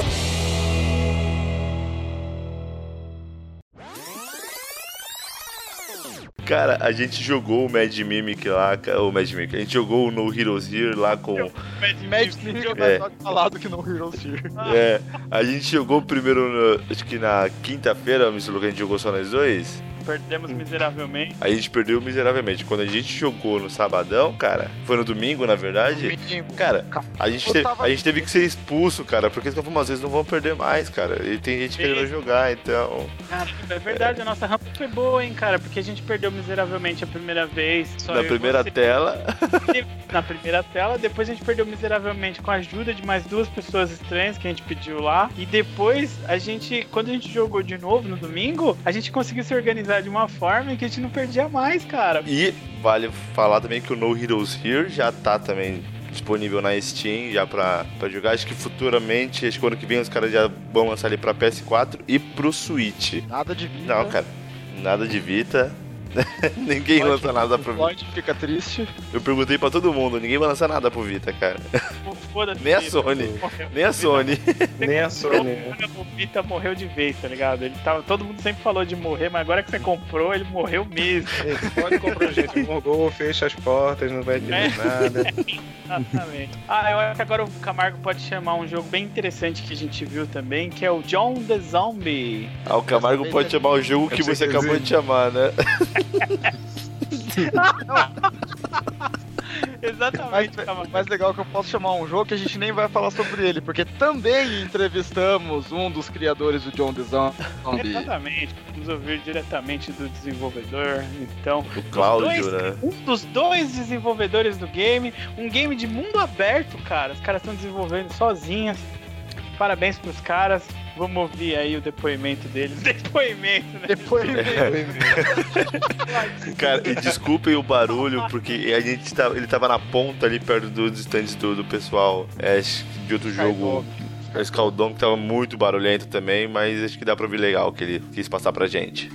Cara, a gente jogou o Mad Mimic lá, a gente jogou o No Heroes Here lá com... Mad Mimic é mais falado que No Heroes Here. A gente jogou primeiro, acho que na quinta-feira, me que a gente jogou só nós dois. Perdemos miseravelmente. A gente perdeu miseravelmente. Quando a gente jogou no sabadão, cara, foi no domingo, na verdade, cara, a gente teve que ser expulso, cara, porque eles falaram, às vezes não vão perder mais, cara. E tem gente querendo jogar, então... Cara, é verdade, a nossa rampa foi boa, hein, cara, porque a gente perdeu miseravelmente a primeira vez. Na primeira tela. Na primeira tela, depois a gente perdeu miseravelmente com a ajuda de mais 2 pessoas estranhas que a gente pediu lá. E depois, quando a gente jogou de novo no domingo, a gente conseguiu se organizar de uma forma que a gente não perdia mais, cara. E vale falar também que o No Heroes Here já tá também disponível na Steam já pra jogar. Acho que futuramente, acho que ano que vem os caras já vão lançar ele pra PS4 e pro Switch. Nada de Vita. Não, cara, nada de Vita. Ninguém lança nada pro Vita. Lloyd fica triste. Eu perguntei pra todo mundo, ninguém vai lançar nada pro Vita, cara. Foda-se. Nem a Sony. Nem a Sony. Nem a Sony. O Vita morreu de vez, tá ligado? Todo mundo sempre falou de morrer, mas agora que você comprou, ele morreu mesmo. Pode comprar, gente. Morgou, fecha as portas, não vai dizer nada. Exatamente. Eu acho que agora o Camargo pode chamar um jogo bem interessante que a gente viu também, que é o John the Zombie. O Camargo pode chamar o jogo que você acabou de chamar, né? Exatamente. Mais legal que eu posso chamar um jogo que a gente nem vai falar sobre ele, porque também entrevistamos um dos criadores do John the Zombie. Exatamente. Vamos ouvir diretamente do desenvolvedor. Então, o Cláudio, né? Um dos 2 desenvolvedores do game, um game de mundo aberto, cara. Os caras estão desenvolvendo sozinhos. Parabéns pros caras. Vamos ouvir aí o depoimento deles. Depoimento, né? Cara, e desculpem o barulho, porque ele tava na ponta ali perto dos stands do pessoal de outro jogo. Scaldon, que tava muito barulhento também, mas acho que dá pra ouvir legal o que ele quis passar pra gente.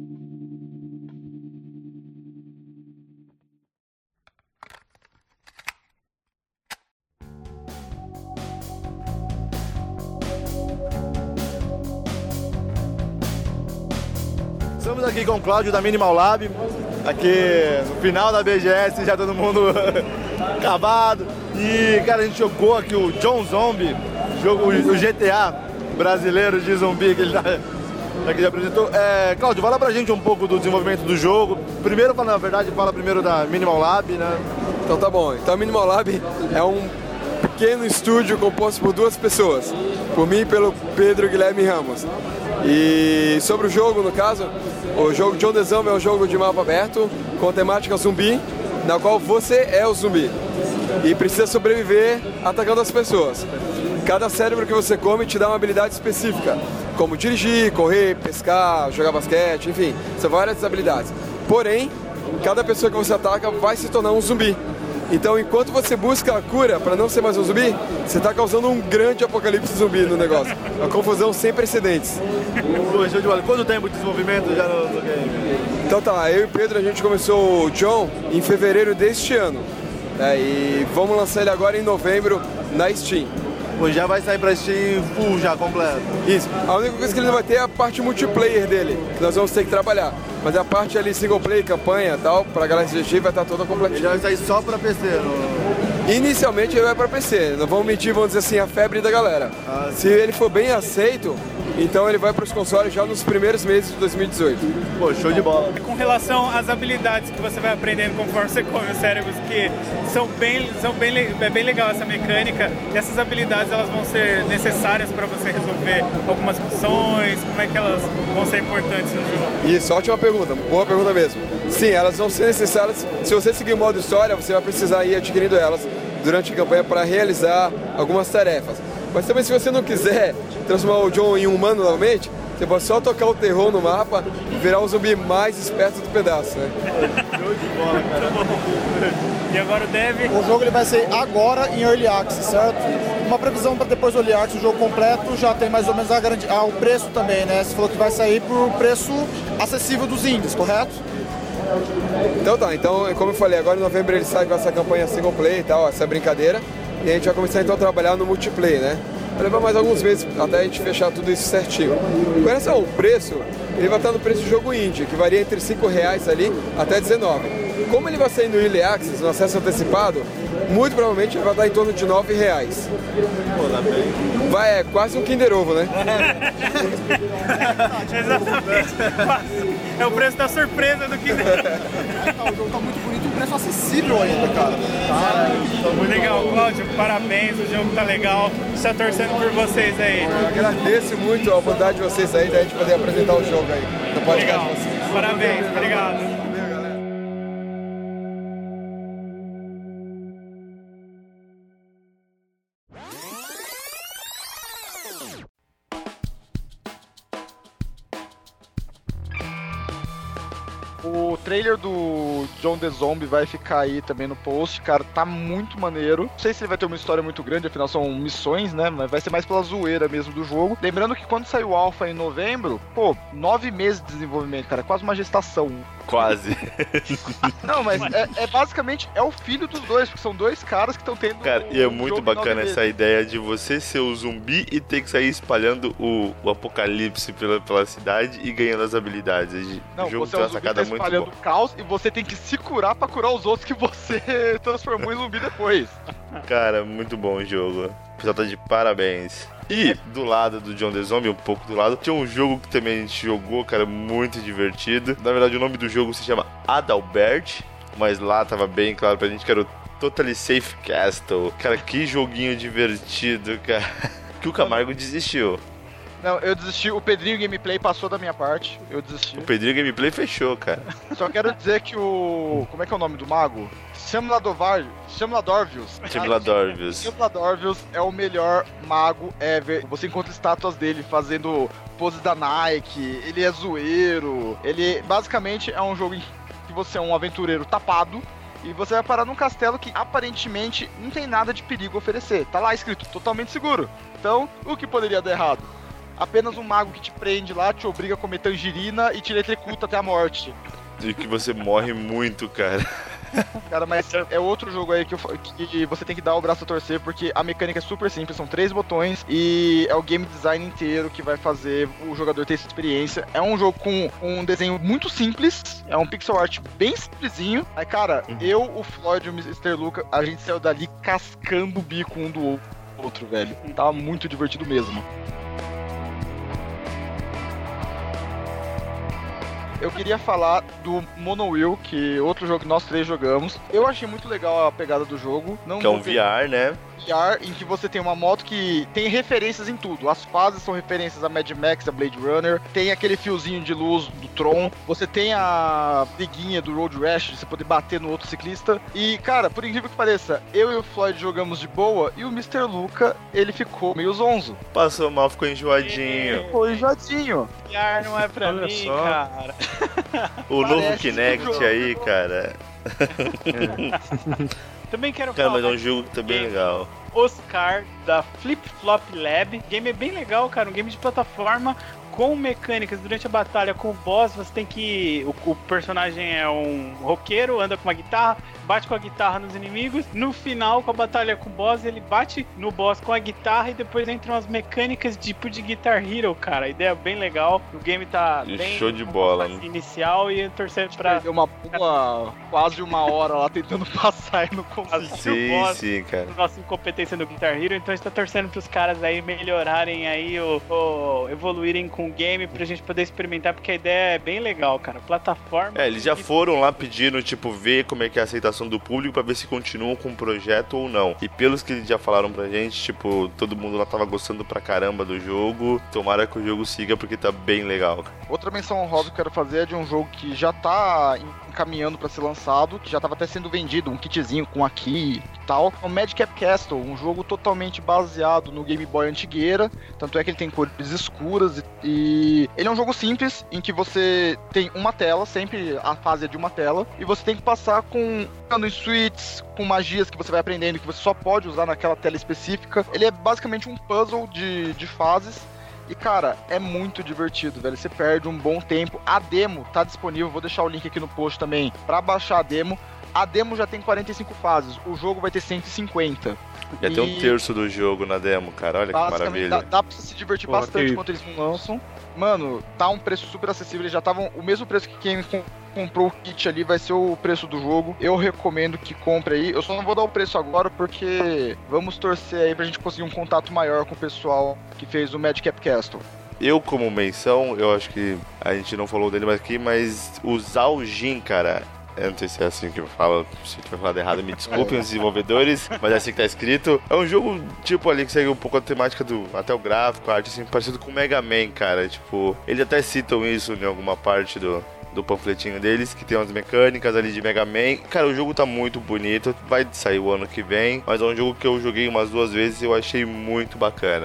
Estamos aqui com o Cláudio da Minimal Lab, aqui no final da BGS, já todo mundo acabado. E, cara, a gente jogou aqui o John Zombie, o GTA brasileiro de zumbi que ele já apresentou. Cláudio, fala pra gente um pouco do desenvolvimento do jogo. Primeiro, fala primeiro da Minimal Lab, né? Então tá bom. Então a Minimal Lab é um pequeno estúdio composto por 2 pessoas, por mim e pelo Pedro Guilherme Ramos. E sobre o jogo, no caso, o jogo John the Zombie é um jogo de mapa aberto com temática zumbi, na qual você é o zumbi e precisa sobreviver atacando as pessoas. Cada cérebro que você come te dá uma habilidade específica, como dirigir, correr, pescar, jogar basquete, enfim, são várias habilidades. Porém, cada pessoa que você ataca vai se tornar um zumbi. Então, enquanto você busca a cura para não ser mais um zumbi, você está causando um grande apocalipse zumbi no negócio. Uma confusão sem precedentes. Quanto tempo de desenvolvimento já no game? Então tá, eu e o Pedro, a gente começou o John em fevereiro deste ano. E vamos lançar ele agora em novembro na Steam. Já vai sair pra Steam full, já completo. Isso. A única coisa que ele não vai ter é a parte multiplayer dele, que nós vamos ter que trabalhar. Mas a parte ali single player, campanha e tal, pra Galaxy GG vai estar toda completinha. Ele vai sair só pra PC, Inicialmente ele vai pra PC, não vamos mentir, vamos dizer assim, a febre da galera. Se ele for bem aceito, então ele vai pros consoles já nos primeiros meses de 2018. Pô, show de bola. Com relação às habilidades que você vai aprendendo conforme você come os cérebros, que é bem legal essa mecânica, e essas habilidades elas vão ser necessárias para você resolver algumas missões, como é que elas vão ser importantes no jogo? Isso, ótima pergunta, boa pergunta mesmo. Sim, elas vão ser necessárias, se você seguir o modo história, você vai precisar ir adquirindo elas durante a campanha para realizar algumas tarefas. Mas também se você não quiser transformar o John em um humano novamente, você pode só tocar o terror no mapa e virar o zumbi mais esperto do pedaço, né? Show de bola, cara. E agora o Dev? O jogo ele vai sair agora em Early Access, certo? Uma previsão para depois do Early Access, o jogo completo, já tem mais ou menos o preço também, né? Você falou que vai sair por preço acessível dos indies, correto? Então tá, então como eu falei, agora em novembro ele sai com essa campanha single play e tal, essa brincadeira, e a gente vai começar então a trabalhar no multiplayer, né? Vai levar mais alguns meses até a gente fechar tudo isso certinho. Com relação ao preço, ele vai estar no preço do jogo indie, que varia entre R$5 ali até R$19. Como ele vai sair no Early Access, no acesso antecipado, muito provavelmente ele vai estar em torno de R$9. É quase um Kinder Ovo, né? Exatamente. É o preço da surpresa do Kinder. O jogo tá muito bonito, um preço acessível ainda, cara. Muito legal, Cláudio, parabéns, o jogo tá legal. Está torcendo por vocês aí. Eu agradeço muito a vontade de vocês aí, da gente poder apresentar o jogo aí. Legal, parabéns, obrigado. O trailer do John the Zombie vai ficar aí também no post, cara, tá muito maneiro. Não sei se ele vai ter uma história muito grande, afinal são missões, né, mas vai ser mais pela zoeira mesmo do jogo. Lembrando que quando saiu o Alpha em novembro, 9 meses de desenvolvimento, cara, quase uma gestação. Quase. Não, mas é basicamente o filho dos dois, porque são dois caras que estão tendo... Cara, e é muito bacana essa ideia de você ser o zumbi e ter que sair espalhando o apocalipse pela cidade e ganhando as habilidades. Não, o jogo você tem é uma um zumbi sacada tá muito espalhando boa. caos e você tem que se curar pra curar os outros que você transformou em zumbi depois. Cara, muito bom o jogo. O pessoal tá de parabéns. E do lado do John the Zombie, um pouco do lado, tinha um jogo que também a gente jogou, cara, muito divertido. Na verdade, o nome do jogo se chama Adalbert, mas lá tava bem claro pra gente que era o Totally Safe Castle. Cara, que joguinho divertido, cara. Que o Camargo desistiu. Não, eu desisti. O Pedrinho Gameplay passou da minha parte. Eu desisti. O Pedrinho Gameplay fechou, cara. Só quero dizer que o... Como é que é o nome do mago? Shamladorvius. Shamladorvius é o melhor mago ever. Você encontra estátuas dele fazendo poses da Nike. Ele é zoeiro. Ele basicamente é um jogo em que você é um aventureiro tapado. E você vai parar num castelo que aparentemente não tem nada de perigo a oferecer. Tá lá escrito, totalmente seguro. Então, o que poderia dar errado? Apenas um mago que te prende lá, te obriga a comer tangerina e te eletrocuta até a morte. E que você morre muito, cara. Cara, mas é outro jogo aí que você tem que dar o braço a torcer, porque a mecânica é super simples, são 3 botões e é o game design inteiro que vai fazer o jogador ter essa experiência. É um jogo com um desenho muito simples, é um pixel art bem simplesinho. Aí, cara, eu, o Floyd e o Mr. Luca, a gente saiu dali cascando o bico um do outro, velho. Tava muito divertido mesmo. Eu queria falar do Monowheel, que é outro jogo que nós 3 jogamos. Eu achei muito legal a pegada do jogo. Não que é um VR, né? VR, em que você tem uma moto que tem referências em tudo. As fases são referências a Mad Max, a Blade Runner. Tem aquele fiozinho de luz do Tron. Você tem a briguinha do Road Rash, de você poder bater no outro ciclista. E, cara, por incrível que pareça, eu e o Floyd jogamos de boa e o Mr. Luca, ele ficou meio zonzo. Passou mal, ficou enjoadinho. Ficou enjoadinho. VR não é pra Olha mim, só. cara. O Parece novo Kinect aí, cara. Também quero Cara, falar. mas é um jogo que tá bem legal. Oscar da Flip Flop Lab. O game é bem legal, cara. Um game de plataforma com mecânicas. Durante a batalha com o boss, você tem que... O personagem é um roqueiro, anda com uma guitarra, bate com a guitarra nos inimigos. No final, com a batalha com o boss, ele bate no boss com a guitarra e depois entram as mecânicas tipo de Guitar Hero, cara. A ideia é bem legal. O game tá bem... Show de bola. Inicial e torcer pra... Deu uma quase uma hora lá tentando passar e não conseguiu. Sim, cara. Nossa incompetência no Guitar Hero, então a gente tá torcendo pros caras aí melhorarem aí, evoluírem com o game pra gente poder experimentar, porque a ideia é bem legal, cara. Plataforma... Eles já foram lá pedindo, tipo, ver como é que é a aceitação do público pra ver se continuam com o projeto ou não. E pelos que eles já falaram pra gente, tipo, todo mundo lá tava gostando pra caramba do jogo. Tomara que o jogo siga, porque tá bem legal. Outra menção honrosa que eu quero fazer é de um jogo que já tá encaminhando pra ser lançado, que já tava até sendo vendido, um kitzinho com aqui e tal. É o Madcap Castle, um jogo totalmente baseado no Game Boy antigueira, tanto é que ele tem cores escuras e ele é um jogo simples, em que você tem uma tela, sempre a fase é de uma tela, e você tem que passar com suítes, com magias que você vai aprendendo, que você só pode usar naquela tela específica. Ele é basicamente um puzzle de fases. E, cara, é muito divertido, velho. Você perde um bom tempo. A demo tá disponível, vou deixar o link aqui no post também pra baixar a demo. A demo já tem 45 fases, o jogo vai ter 150. Já tem um terço do jogo na demo, cara. Olha que maravilha. Dá pra se divertir bastante enquanto eles não lançam. Mano, tá um preço super acessível. Eles já estavam o mesmo preço que quem comprou o kit ali, vai ser o preço do jogo. Eu recomendo que compre aí. Eu só não vou dar o preço agora, porque vamos torcer aí pra gente conseguir um contato maior com o pessoal que fez o Madcap Castle. Eu, como menção, eu acho que a gente não falou dele mais aqui, mas o Zaujin, cara... Eu não sei se é assim que eu falo, se eu tiver falado errado, me desculpem os desenvolvedores, mas é assim que tá escrito. É um jogo, tipo, ali que segue um pouco a temática do... Até o gráfico, a arte, assim, parecido com o Mega Man, cara. Tipo, eles até citam isso em alguma parte do panfletinho deles, que tem umas mecânicas ali de Mega Man. Cara, o jogo tá muito bonito, vai sair o ano que vem, mas é um jogo que eu joguei umas 2 vezes e eu achei muito bacana.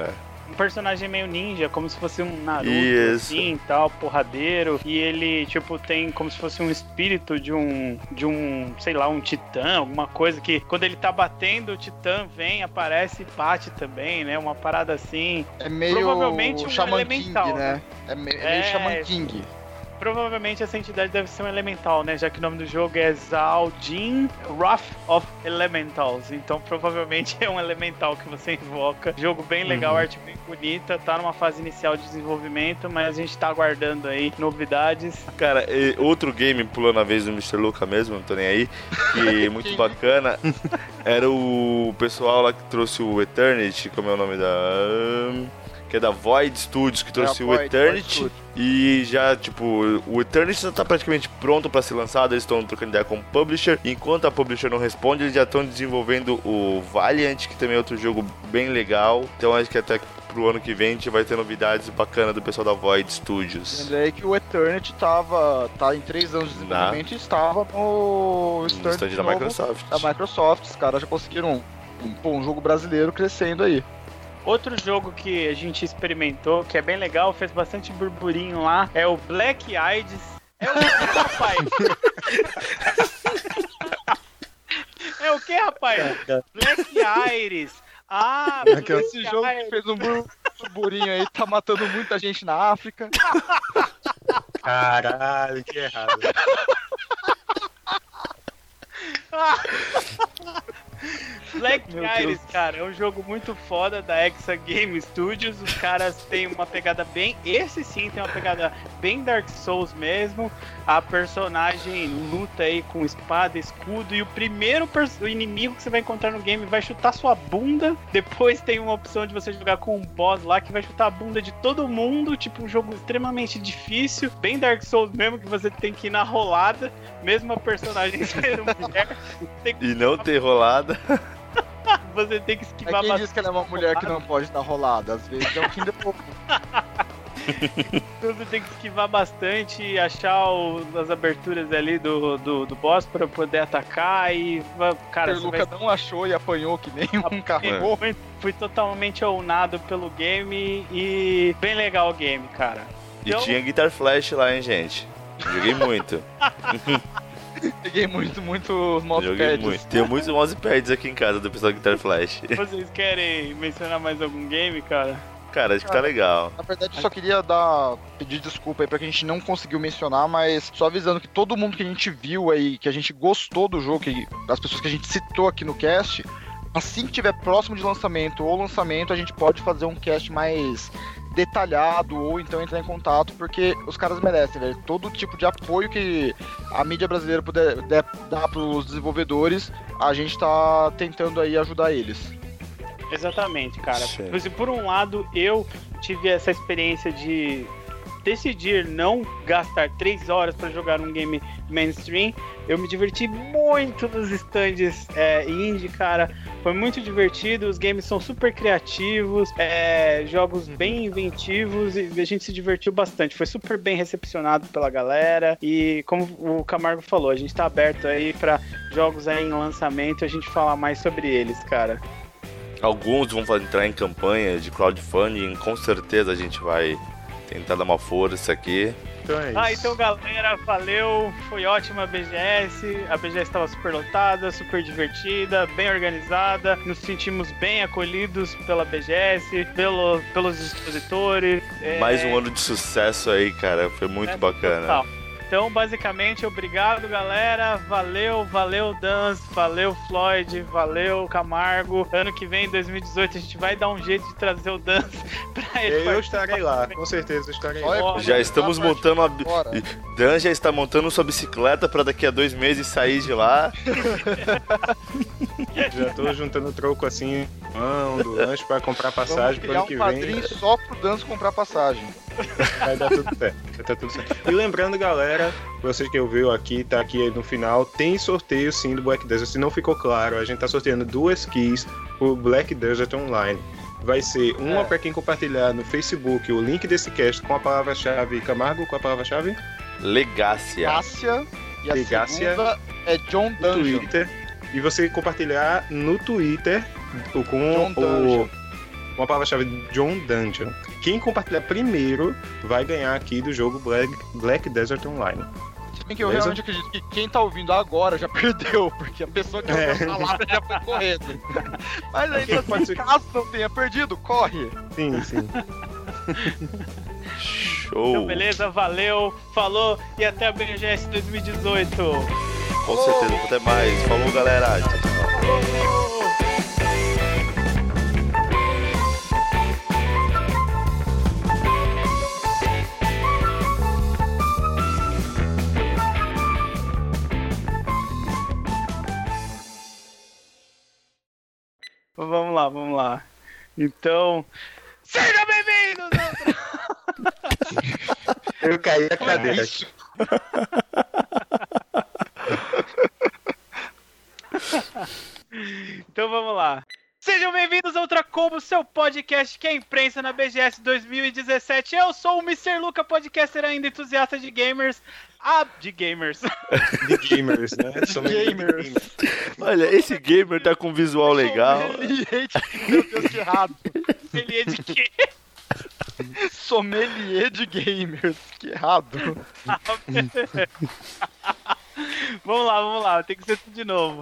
um personagem meio ninja, como se fosse um Naruto, Isso. assim, tal, porradeiro. E ele, tipo, tem como se fosse um espírito de um, sei lá, um titã, alguma coisa que quando ele tá batendo, o titã vem, aparece e bate também, né? Uma parada assim. É meio provavelmente um Shaman elemental, King, né? É meio Shaman King. Provavelmente essa entidade deve ser um elemental, né? Já que o nome do jogo é Zaldin Wrath of Elementals. Então provavelmente é um elemental que você invoca. Jogo bem legal, arte bem bonita. Tá numa fase inicial de desenvolvimento, mas a gente tá aguardando aí novidades. Cara, outro game, pulando a vez do Mr. Luca mesmo, não tô nem aí, que é muito bacana, era o pessoal lá que trouxe o Eternity, como é o nome da... que é da Void Studios, que trouxe o Eternity. E já, tipo, o Eternity já tá praticamente pronto pra ser lançado, eles estão trocando ideia com o publisher. Enquanto a publisher não responde, eles já estão desenvolvendo o Valiant, que também é outro jogo bem legal. Então acho que até pro ano que vem a gente vai ter novidades bacanas do pessoal da Void Studios. Lembrei que o Eternity tá em 3 anos de desenvolvimento e estava no stand da Microsoft. Da Microsoft, os caras já conseguiram um jogo brasileiro crescendo aí. Outro jogo que a gente experimentou, que é bem legal, fez bastante burburinho lá, é o Black Ides. É o que, rapaz? É o que, rapaz? Black Iris. Ah, esse jogo que fez um burburinho aí, tá matando muita gente na África. Caralho, que errado. Black Iris, cara, é um jogo muito foda da Exa Game Studios. Os caras têm uma pegada bem... Esse sim tem uma pegada bem Dark Souls mesmo. A personagem luta aí com espada, escudo. E o primeiro inimigo que você vai encontrar no game vai chutar sua bunda. Depois tem uma opção de você jogar com um boss lá que vai chutar a bunda de todo mundo. Tipo, um jogo extremamente difícil. Bem Dark Souls mesmo, que você tem que ir na rolada. Mesmo a personagem sendo mulher. E não ter rolada. Você tem que esquivar bastante. Quem diz que ela é uma mulher que não pode dar rolada? Às vezes é um fim de pouco. Então você tem que esquivar bastante e achar as aberturas ali do boss pra poder atacar e... Cara, o Luca não achou e apanhou que nem um carro. Fui totalmente ownado pelo game e bem legal o game, cara. Então... E tinha Guitar Flash lá, hein, gente? Joguei muito. Peguei muito mousepads. Tem muitos mousepads aqui em casa do pessoal Guitar Flash. Vocês querem mencionar mais algum game, cara? Cara, acho que tá legal. Na verdade, eu só queria pedir desculpa aí pra que a gente não conseguiu mencionar, mas só avisando que todo mundo que a gente viu aí, que a gente gostou do jogo, das pessoas que a gente citou aqui no cast, assim que tiver próximo de lançamento ou lançamento, a gente pode fazer um cast mais detalhado ou então entrar em contato, porque os caras merecem, velho. Todo tipo de apoio que a mídia brasileira puder dar pros desenvolvedores, a gente tá tentando aí ajudar eles. Exatamente, cara. Por um lado, eu tive essa experiência de decidir não gastar 3 horas para jogar um game mainstream. Eu me diverti muito nos stands indie, cara. Foi muito divertido, os games são super criativos, jogos bem inventivos e a gente se divertiu bastante. Foi super bem recepcionado pela galera e como o Camargo falou, a gente tá aberto aí para jogos aí em lançamento e a gente falar mais sobre eles, cara. Alguns vão entrar em campanha de crowdfunding, com certeza a gente vai tentar dar uma força aqui. Então é isso. Então galera, valeu, foi ótima a BGS estava super lotada, super divertida, bem organizada, nos sentimos bem acolhidos pela BGS, pelos expositores. Mais um ano de sucesso aí, cara, foi muito bacana. Total. Então, basicamente, obrigado, galera. Valeu Danz, valeu Floyd, valeu Camargo. Ano que vem, 2018, a gente vai dar um jeito de trazer o Danz pra ele. Eu estarei lá, com certeza estarei lá. Já estamos montando Dan já está montando sua bicicleta pra daqui a 2 meses sair de lá. Já tô juntando troco assim, do lanche pra comprar passagem pro ano que vem. Vamos criar um padrinho só pro Danz comprar passagem. Vai dar tudo certo. E lembrando, galera, vocês que ouviram aqui, tá aqui no final, tem sorteio sim do Black Desert. Se não ficou claro, a gente tá sorteando 2 keys pro Black Desert Online. Vai ser uma pra quem compartilhar no Facebook o link desse cast com a palavra-chave Camargo, com a palavra-chave Legácia. E a segunda é John Dungeon. Twitter. E você compartilhar no Twitter com John Dungeon. uma palavra-chave John Dungeon. Quem compartilhar primeiro vai ganhar aqui do jogo Black Desert Online. Se bem que eu realmente acredito que quem tá ouvindo agora já perdeu, porque a pessoa que ouviu a palavra já foi correndo. Mas ainda assim, caso não tenha perdido, corre. Sim, sim. Show. Então, beleza, valeu, falou e até a BGS 2018. Com certeza, até mais. Falou, galera. Tchau, tchau. Vamos lá. Então, sejam bem-vindos! Eu caí a cadeira. Então vamos lá. Sejam bem-vindos ao Ultra Combo, seu podcast que é imprensa na BGS 2017. Eu sou o Mr. Luca, podcaster ainda entusiasta de gamers. De gamers. De gamers, né? Gamers. Olha, esse gamer tá com um visual legal. Meu Deus, que errado. Sommelier de quê? Sommelier de gamers, que errado. Vamos lá, tem que ser tudo de novo.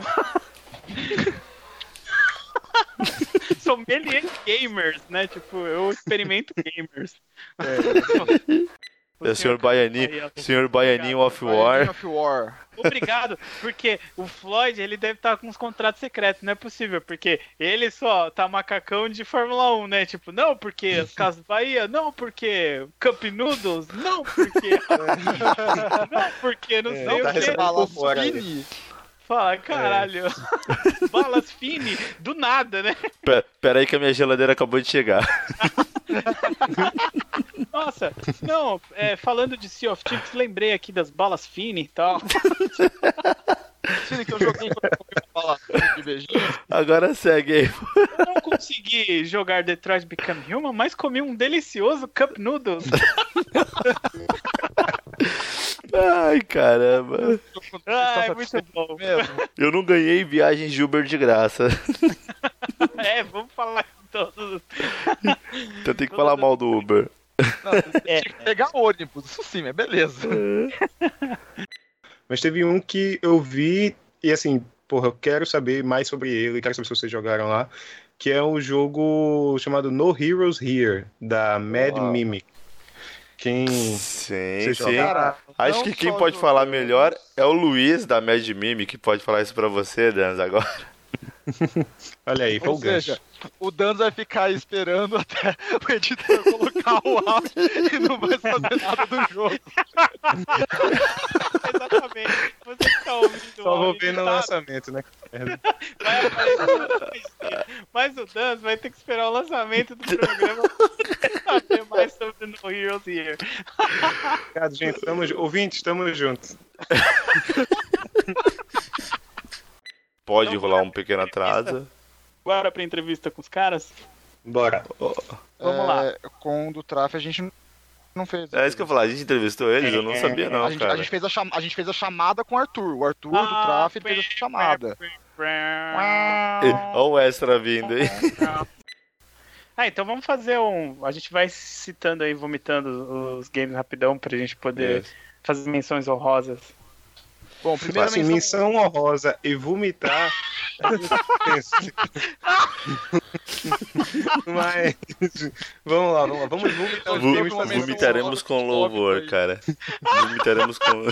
Sommelier de gamers, né? Tipo, eu experimento gamers. É o Sr. Baianinho of War. Obrigado, porque o Floyd, ele deve estar com uns contratos secretos, não é possível, porque ele só tá macacão de Fórmula 1, né? Tipo, não porque as Casas Bahia, não porque Cup Noodles, não porque... não porque não sei o que. Fala, caralho. Balas Fini, do nada, né? Pera aí que a minha geladeira acabou de chegar. Nossa, não, falando de Sea of Thieves, lembrei aqui das balas Fini e tal. Fini que eu joguei quando eu comi uma bala de beijinho. Agora segue aí. Eu não consegui jogar Detroit Become Human, mas comi um delicioso Cup Noodles. Ai, caramba. É muito bom. Eu não ganhei viagens de Uber de graça. Vamos falar de todos. Então tem que falar mal do Uber. Não, tinha que pegar ônibus, isso sim, mas beleza. Mas teve um que eu vi e assim, porra, eu quero saber mais sobre ele, quero saber se vocês jogaram lá, que é um jogo chamado No Heroes Here, da Mad Mimic. Sim. Acho que quem pode falar melhor é o Luiz da Mad Mimic, que pode falar isso pra você, Danz, agora. Olha aí, foi o gancho. O Danz vai ficar esperando até o editor colocar o áudio e não vai saber nada do jogo. Exatamente. Você que tá ouvindo. Só vou ver no lançamento, né? Vai aparecer. Mas o Danz vai ter que esperar o lançamento do programa pra saber mais sobre No Heroes Here. Obrigado, gente. Ouvintes, estamos juntos. Pode então, rolar um pequeno atraso. Bora pra entrevista com os caras? Bora. Vamos lá. Com o do Traf a gente não fez. É isso que eu ia falar, a gente entrevistou eles, eu não sabia não, cara. A gente fez a chamada com o Arthur. O Arthur do Traf fez a chamada. Olha o extra vindo aí. Então vamos fazer a gente vai citando aí, vomitando os games rapidão pra gente poder fazer menções honrosas. Bom, primeiro assim, menção honrosa e vomitar. Mas vamos lá. Vamos vomitar os games. Vomitaremos com louvor, cara. Vomitaremos com.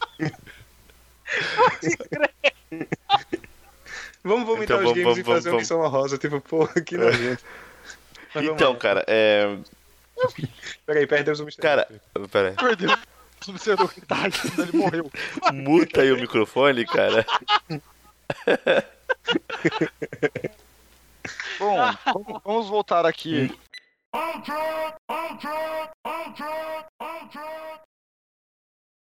Vamos vomitar então, os games e fazer uma menção honrosa, tipo, porra, que nojento. Então, cara, Peraí, perdemos o mistério. Cara, peraí. Perdeu. Não sei do que tá, ele morreu. Muta aí o microfone, cara. Bom, vamos voltar aqui.